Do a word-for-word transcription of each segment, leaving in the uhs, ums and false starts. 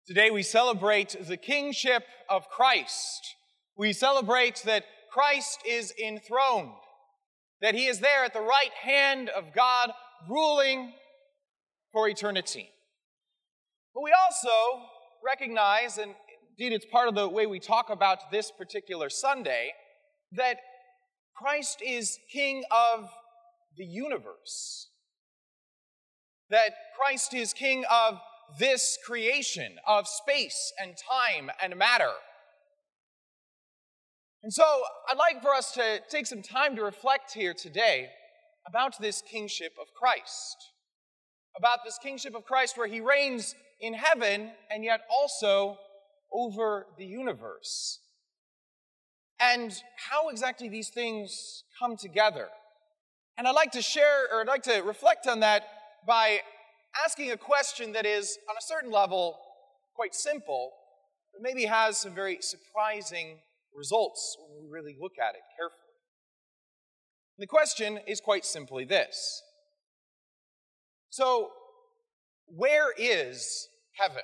Today we celebrate the kingship of Christ. We celebrate that Christ is enthroned, that he is there at the right hand of God, ruling for eternity. But we also recognize, and indeed it's part of the way we talk about this particular Sunday, that Christ is King of the universe. That Christ is King of this creation, of space and time and matter. And so I'd like for us to take some time to reflect here today about this kingship of Christ. About this kingship of Christ where he reigns in heaven and yet also over the universe. And how exactly these things come together. And I'd like to share, or I'd like to reflect on that by asking a question that is, on a certain level, quite simple, but maybe has some very surprising results when we really look at it carefully. And the question is quite simply this. So, where is heaven?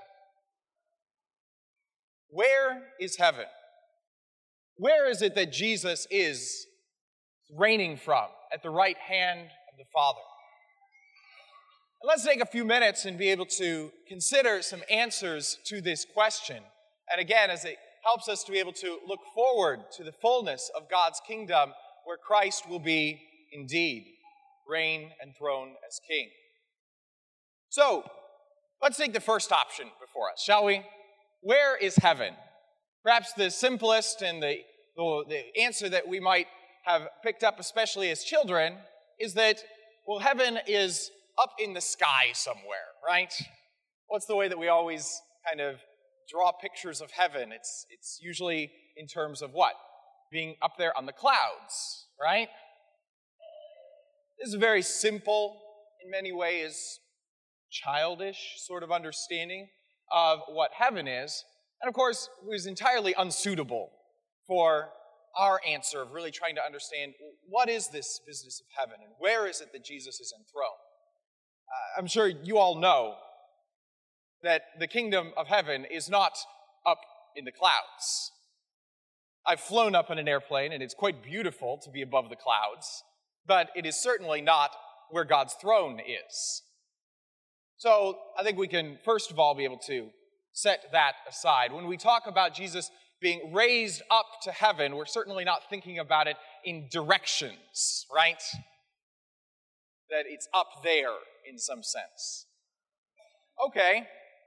Where is heaven? Where is it that Jesus is reigning from at the right hand of the Father? And let's take a few minutes and be able to consider some answers to this question. And again, as it helps us to be able to look forward to the fullness of God's kingdom where Christ will be indeed reign and throne as king. So, let's take the first option before us, shall we? Where is heaven? Perhaps the simplest and the, the, the answer that we might have picked up, especially as children, is that, well, heaven is up in the sky somewhere, right? What's the way that we always kind of draw pictures of heaven? It's, it's usually in terms of what? Being up there on the clouds, right? This is a very simple, in many ways, childish sort of understanding of what heaven is. And of course, it was entirely unsuitable for our answer of really trying to understand what is this business of heaven and where is it that Jesus is enthroned. Uh, I'm sure you all know that the kingdom of heaven is not up in the clouds. I've flown up in an airplane and it's quite beautiful to be above the clouds, but it is certainly not where God's throne is. So I think we can first of all be able to set that aside. When we talk about Jesus being raised up to heaven, we're certainly not thinking about it in directions, right? That it's up there in some sense. Okay.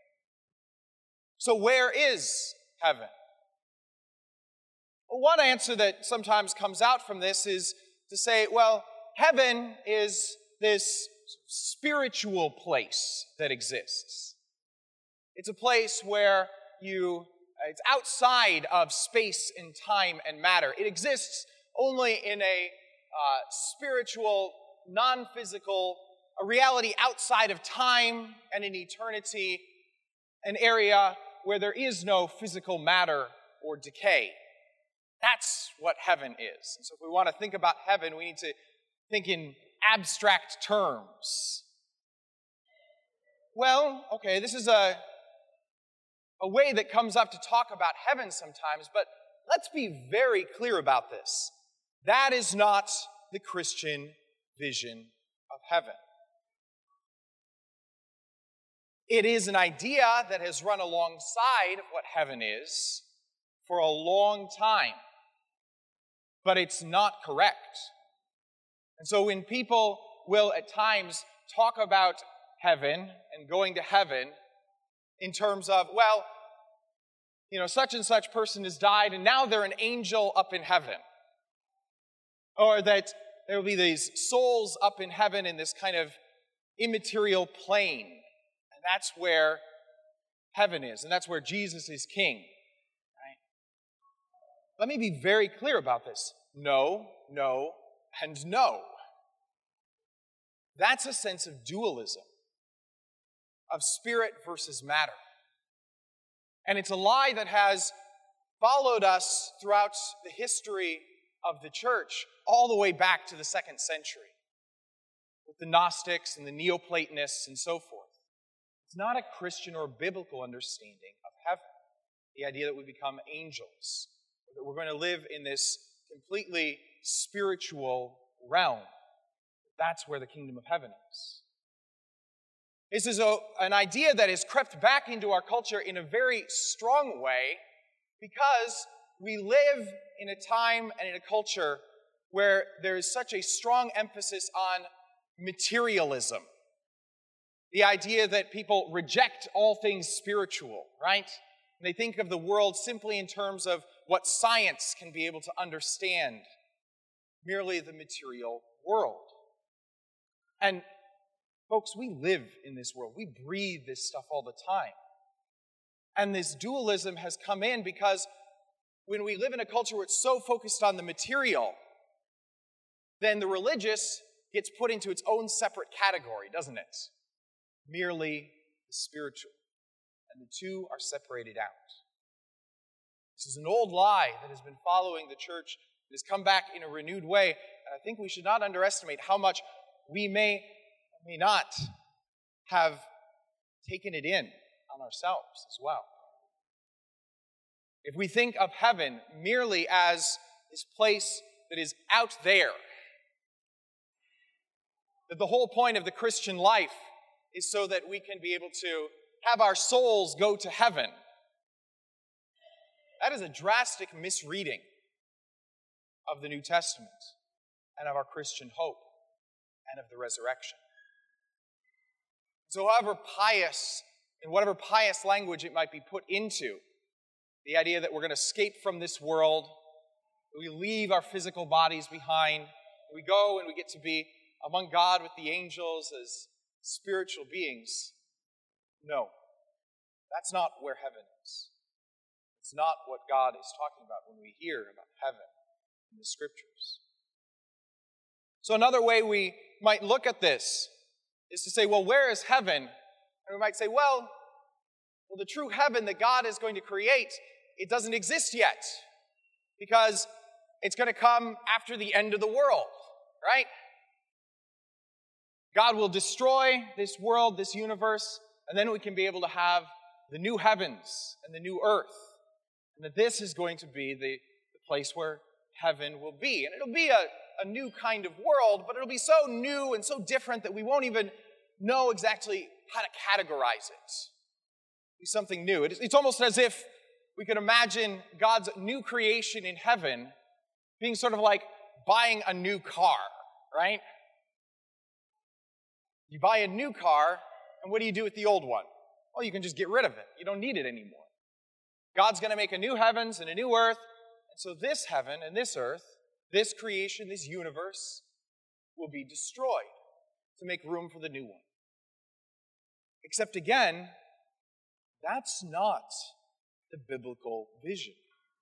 So where is heaven? Well, one answer that sometimes comes out from this is to say, well, heaven is this spiritual place that exists. It's a place where you, it's outside of space and time and matter. It exists only in a uh, spiritual, non-physical, a reality outside of time and in eternity, an area where there is no physical matter or decay. That's what heaven is. And so if we want to think about heaven, we need to think in abstract terms. Well, okay, this is a, a way that comes up to talk about heaven sometimes, but let's be very clear about this. That is not the Christian vision of heaven. It is an idea that has run alongside of what heaven is for a long time, but it's not correct. And so when people will at times talk about heaven and going to heaven in terms of, well, you know, such and such person has died and now they're an angel up in heaven. Or that there will be these souls up in heaven in this kind of immaterial plane. And that's where heaven is. And that's where Jesus is king. Right? Let me be very clear about this. No, no, and no. That's a sense of dualism, of spirit versus matter. And it's a lie that has followed us throughout the history of the church all the way back to the second century with the Gnostics and the Neoplatonists and so forth. It's not a Christian or biblical understanding of heaven. The idea that we become angels, that we're going to live in this completely spiritual realm. That's where the kingdom of heaven is. This is a, an idea that has crept back into our culture in a very strong way because we live in a time and in a culture where there is such a strong emphasis on materialism. The idea that people reject all things spiritual, right? And they think of the world simply in terms of what science can be able to understand, merely the material world. And folks, we live in this world. We breathe this stuff all the time. And this dualism has come in because when we live in a culture where it's so focused on the material, then the religious gets put into its own separate category, doesn't it? Merely the spiritual. And the two are separated out. This is an old lie that has been following the church. It has come back in a renewed way. And I think we should not underestimate how much we may or may not have taken it in on ourselves as well. If we think of heaven merely as this place that is out there, that the whole point of the Christian life is so that we can be able to have our souls go to heaven, that is a drastic misreading of the New Testament and of our Christian hope and of the resurrection. So however pious, in whatever pious language it might be put into, the idea that we're going to escape from this world, that we leave our physical bodies behind, that we go and we get to be among God with the angels as spiritual beings. No, that's not where heaven is. It's not what God is talking about when we hear about heaven in the Scriptures. So another way we might look at this is to say, well, where is heaven? And we might say, well, well, the true heaven that God is going to create, it doesn't exist yet because it's going to come after the end of the world, right? God will destroy this world, this universe, and then we can be able to have the new heavens and the new earth. And that this is going to be the, the place where heaven will be. And it'll be a, a new kind of world, but it'll be so new and so different that we won't even know exactly how to categorize it. It'll be something new. It, it's almost as if we could imagine God's new creation in heaven being sort of like buying a new car, right? You buy a new car, and what do you do with the old one? Well, you can just get rid of it. You don't need it anymore. God's going to make a new heavens and a new earth, and so this heaven and this earth, this creation, this universe, will be destroyed to make room for the new one. Except again, that's not the biblical vision.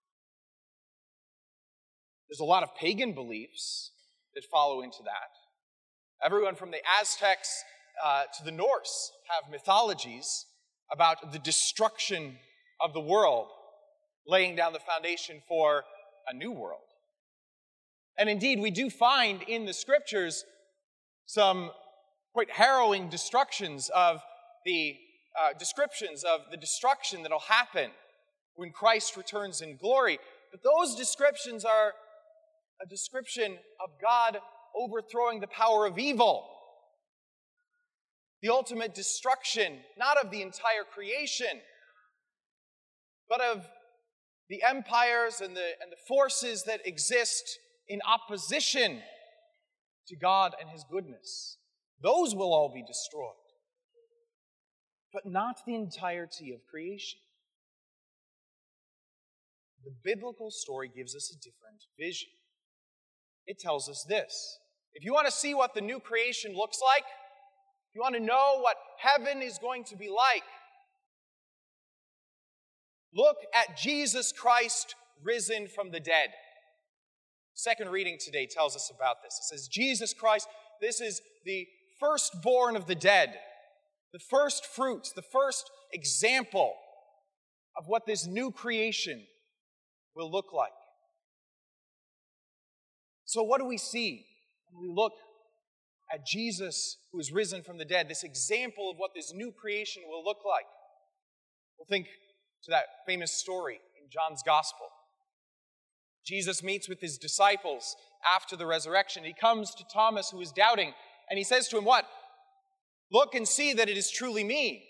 There's a lot of pagan beliefs that follow into that. Everyone from the Aztecs uh, to the Norse have mythologies about the destruction of the world, laying down the foundation for a new world. And indeed, we do find in the Scriptures some quite harrowing destructions of the uh, descriptions of the destruction that will happen when Christ returns in glory. But those descriptions are a description of God overthrowing the power of evil. The ultimate destruction, not of the entire creation, but of the empires and the, and the forces that exist in opposition to God and His goodness. Those will all be destroyed. But not the entirety of creation. The biblical story gives us a different vision. It tells us this. If you want to see what the new creation looks like, if you want to know what heaven is going to be like, look at Jesus Christ risen from the dead. Second reading today tells us about this. It says, Jesus Christ, this is the firstborn of the dead, the first fruits, the first example of what this new creation will look like. So what do we see when we look at Jesus who is risen from the dead, this example of what this new creation will look like? We'll think to that famous story in John's Gospel. Jesus meets with his disciples after the resurrection. He comes to Thomas, who is doubting, and he says to him, what? Look and see that it is truly me.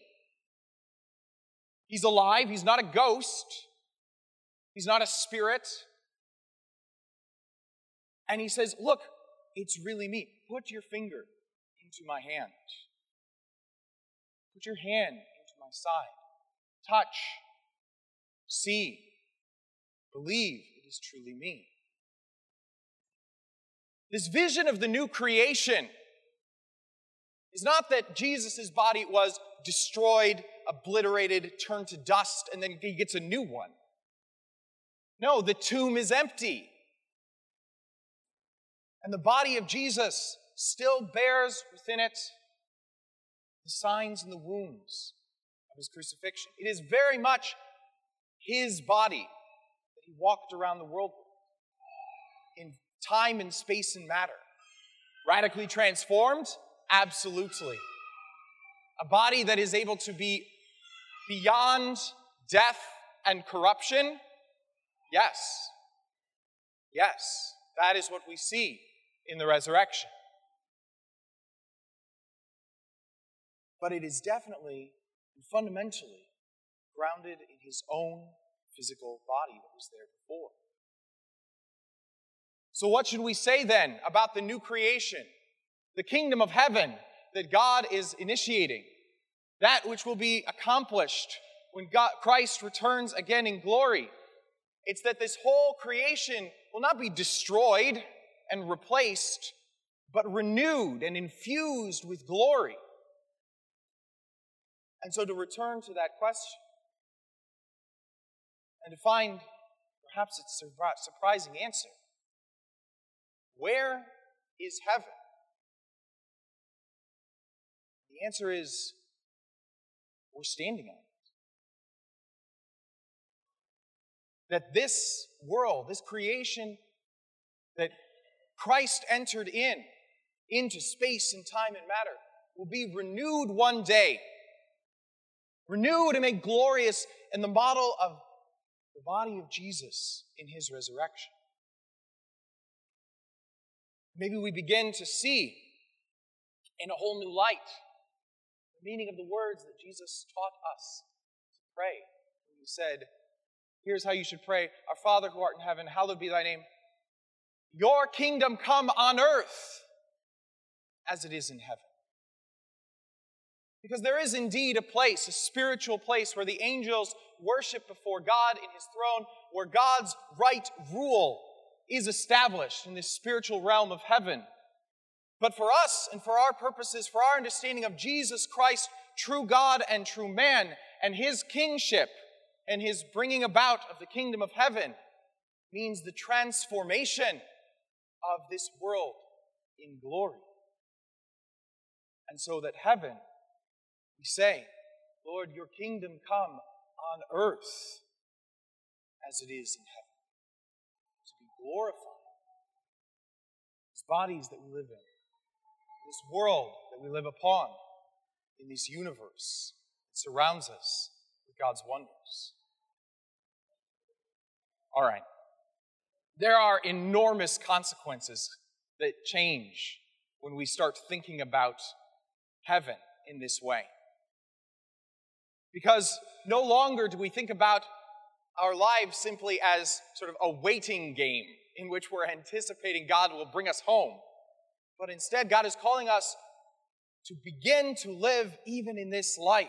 He's alive. He's not a ghost. He's not a spirit. And he says, look, it's really me. Put your finger into my hand. Put your hand into my side. Touch. See. Believe it is truly me. This vision of the new creation is not that Jesus' body was destroyed, obliterated, turned to dust, and then he gets a new one. No, the tomb is empty. And the body of Jesus still bears within it the signs and the wounds of his crucifixion. It is very much his body that he walked around the world with, in time and space and matter. Radically transformed? Absolutely. A body that is able to be beyond death and corruption? Yes. Yes. That is what we see in the resurrection. But it is definitely and fundamentally grounded in his own physical body that was there before. So what should we say then about the new creation, the kingdom of heaven that God is initiating, that which will be accomplished when God, Christ returns again in glory? It's that this whole creation will not be destroyed and replaced, but renewed and infused with glory. And so to return to that question, and to find perhaps its surprising answer, where is heaven? The answer is, we're standing on it. That this world, this creation that Christ entered in, into space and time and matter, will be renewed one day. Renewed and made glorious in the model of the body of Jesus in his resurrection. Maybe we begin to see in a whole new light the meaning of the words that Jesus taught us to pray. He said, here's how you should pray. Our Father who art in heaven, hallowed be thy name. Your kingdom come on earth as it is in heaven. Because there is indeed a place, a spiritual place, where the angels worship before God in his throne, where God's right rule is established in this spiritual realm of heaven. But for us and for our purposes, for our understanding of Jesus Christ, true God and true man, and his kingship and his bringing about of the kingdom of heaven, means the transformation of this world in glory. And so that heaven, we say, Lord, your kingdom come on earth as it is in heaven. To be glorified. These bodies that we live in, this world that we live upon, in this universe that surrounds us with God's wonders. All right. There are enormous consequences that change when we start thinking about heaven in this way. Because no longer do we think about our lives simply as sort of a waiting game in which we're anticipating God will bring us home. But instead, God is calling us to begin to live even in this life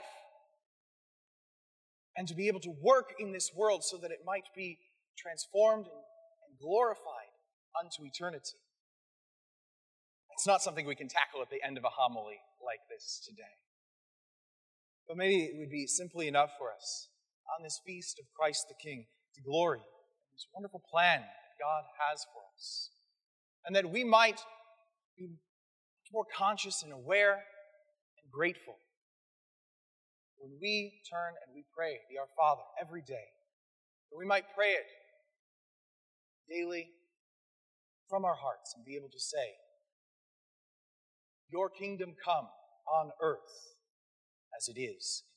and to be able to work in this world so that it might be transformed and glorified unto eternity. It's not something we can tackle at the end of a homily like this today. But maybe it would be simply enough for us on this feast of Christ the King to glory in this wonderful plan that God has for us. And that we might be more conscious and aware and grateful when we turn and we pray the Our Father every day. That we might pray it daily from our hearts and be able to say, your kingdom come on earth as it is